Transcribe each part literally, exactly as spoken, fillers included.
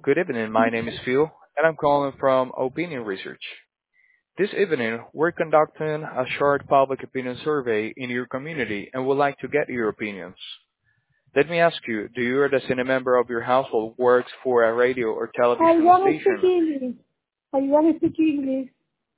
Good evening. My name is Phil, and I'm calling from Opinion Research. This evening, we're conducting a short public opinion survey in your community and would like to get your opinions. Let me ask you, do you or does any member of your household works for a radio or I television want to speak station? English. I want to speak English.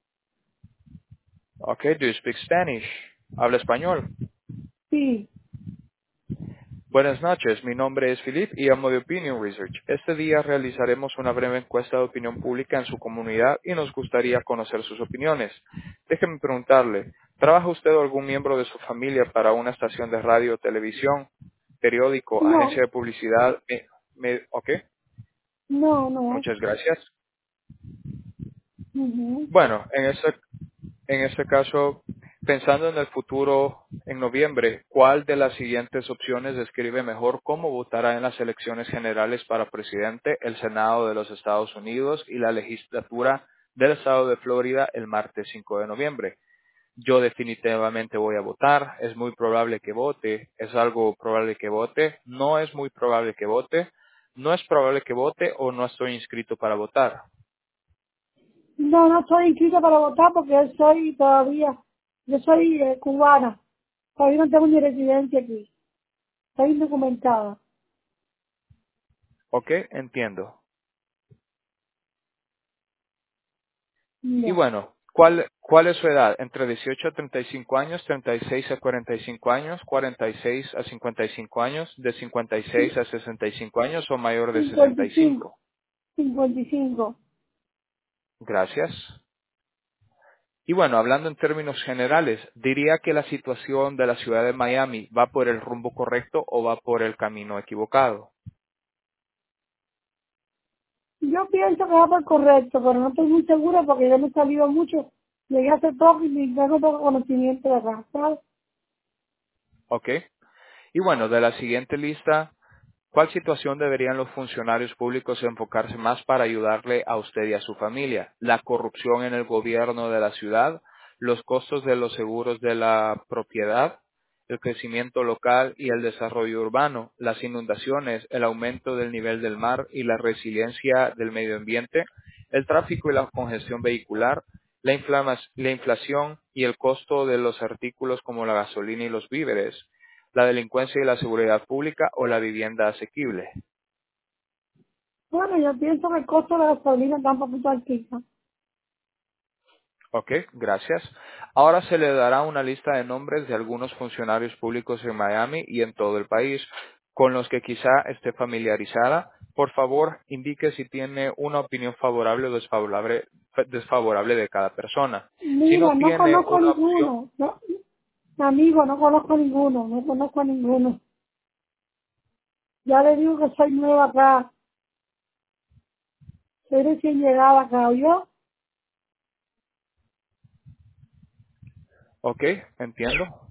Okay, do you speak Spanish? ¿Habla español? Sí. Buenas noches, mi nombre es Philip y llamo de Opinion Research. Este día realizaremos una breve encuesta de opinión pública en su comunidad y nos gustaría conocer sus opiniones. Déjeme preguntarle, ¿trabaja usted o algún miembro de su familia para una estación de radio, televisión, periódico, agencia No, de publicidad? Eh, me- ok, no, no. muchas gracias. Ujú. Bueno, en este, en este caso, pensando en el futuro, en noviembre, ¿cuál de las siguientes opciones describe mejor cómo votará en las elecciones generales para presidente, el Senado de los Estados Unidos y la legislatura del Estado de Florida el martes cinco de noviembre? Yo definitivamente voy a votar, es muy probable que vote, es algo probable que vote, no es muy probable que vote, no es probable que vote o no estoy inscrito para votar. No, no estoy inscrita para votar porque yo soy todavía, yo soy eh, cubana. Todavía no tengo ni residencia aquí. Estoy indocumentada. ¿Ok? Entiendo. Y Ya. bueno, ¿cuál, cuál es su edad? Entre dieciocho a treinta y cinco años, treinta y seis a cuarenta y cinco años, cuarenta y seis a cincuenta y cinco años, de cincuenta y seis a sesenta y cinco años o mayor de cincuenta sesenta y y cinco. cinco. cincuenta y cinco. Gracias. Y bueno, hablando en términos generales, diría que la situación de la ciudad de Miami va por el rumbo correcto o va por el camino equivocado. Yo pienso que va por correcto, pero no estoy muy segura porque yo no he salido mucho. Llegué hace poco y tengo poco conocimiento de acá, ¿sabes? ¿Ok? Y bueno, de la siguiente lista, ¿cuál situación deberían los funcionarios públicos enfocarse más para ayudarle a usted y a su familia? ¿La corrupción en el gobierno de la ciudad? ¿Los costos de los seguros de la propiedad? ¿El crecimiento local y el desarrollo urbano? ¿Las inundaciones? ¿El aumento del nivel del mar y la resiliencia del medio ambiente? ¿El tráfico y la congestión vehicular? ¿La, inflamas- la inflación y el costo de los artículos como la gasolina y los víveres? ¿La delincuencia y la seguridad pública o la vivienda asequible? Bueno, yo pienso que el costo de la gasolina está un poquito altita. Ok, gracias. Ahora se le dará una lista de nombres de algunos funcionarios públicos en Miami y en todo el país con los que quizá esté familiarizada. Por favor, indique si tiene una opinión favorable o desfavorable, desfavorable de cada persona. Si no Mira, no tiene conozco a una opción, ninguno. No, amigo, no conozco a ninguno. No conozco a ninguno. Ya le digo que soy nueva acá. Soy recién llegada acá, ¿oyó? ok, entiendo.